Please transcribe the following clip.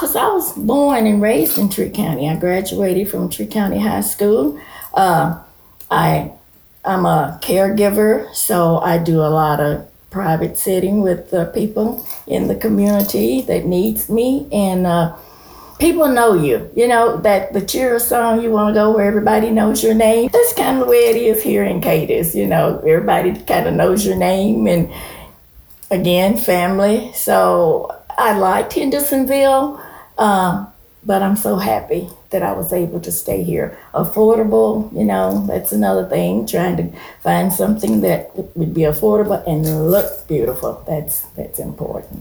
because I was born and raised in Tree County. I graduated from Tree County High School. I I'm a caregiver, so I do a lot of private sitting with people in the community that needs me, and people know you. You know that the cheer song, you want to go where everybody knows your name. That's kind of the way it is here in Cadiz. You know, everybody kind of knows your name, and again, family. So I liked Hendersonville, but I'm so happy that I was able to stay here. Affordable, you know, that's another thing. Trying to find something that would be affordable and look beautiful. That's important.